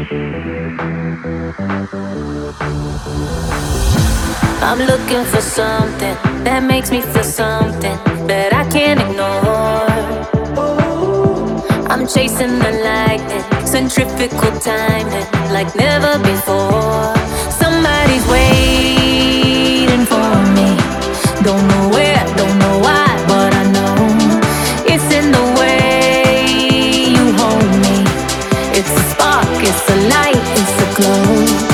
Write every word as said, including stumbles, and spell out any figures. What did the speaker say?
I'm looking for something that makes me feel something that I can't ignore. I'm chasing the lightning, centrifugal timing like never before. Somebody's waiting for me. Don't know where, don't know why, but I know it's in the way you hold me. It's a spark, it's a light, it's a glow.